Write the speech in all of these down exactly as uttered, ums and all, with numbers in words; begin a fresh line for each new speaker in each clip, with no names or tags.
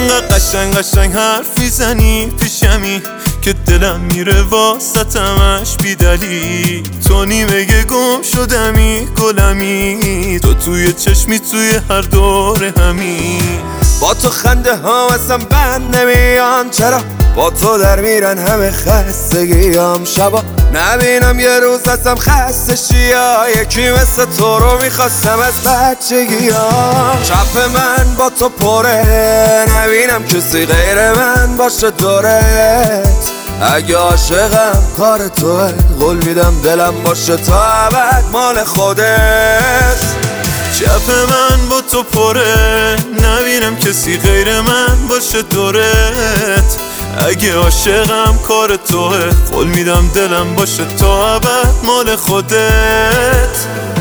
انقدر قشنگ قشنگ حرف میزنی پیشمی که دلم میره واسطمش بی دلیل. تو نیمه گم شدمی گلمی، تو توی چشمی توی هر دور همین.
با تو خنده ها اصلا بند نمیان، چرا با تو در میرن همه خستگیام. شبا نبینم یه روز ازم خسته شیا، یکی مثل تو رو میخواستم از بچگیام. چپ من با تو پره، نبینم کسی غیر من باشه دورت. اگه عاشقم کار توه، قول میدم دلم باشه تا ابد مال خودت.
چپ من با تو پره، نبینم کسی غیر من باشه دورت. اگه عاشقم کار توه، قول میدم دلم باشه تا ابد مال خودت.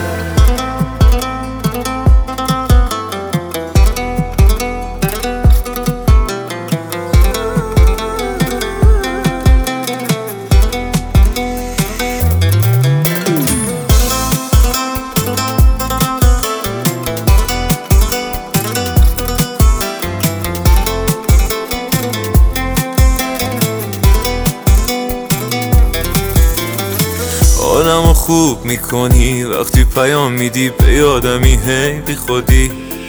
حالمو خوب میکنی وقتی پیام میدی به یادمی، هی بی خودی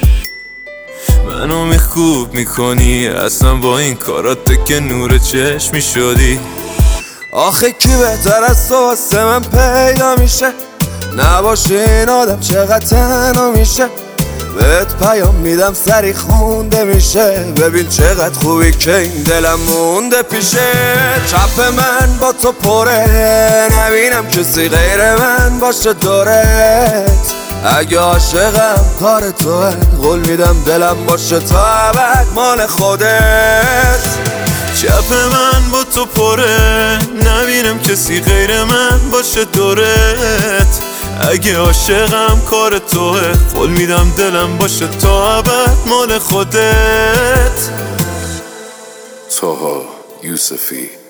منو میخوب میکنی. اصلا با این کارات که نور چشمی شدی.
آخه کی بهتر از تو واسه من پیدا میشه؟ نباشه این آدم چقدر تنها میشه. بهت پیام میدم سری خونده میشه، ببین چقدر خوبی که این دلم مونده پیشه. چپ من با تو پره، نبینم کسی غیر من باشه دورت. اگه عاشقم کار توه، قول میدم دلم باشه تا ابد مال خودت.
چپ من با تو پره، نبینم کسی غیر من باشه دورت. اگه عاشقم کار توه، قول میدم دلم باشه تا ابد مال خودت.
طه یوسفی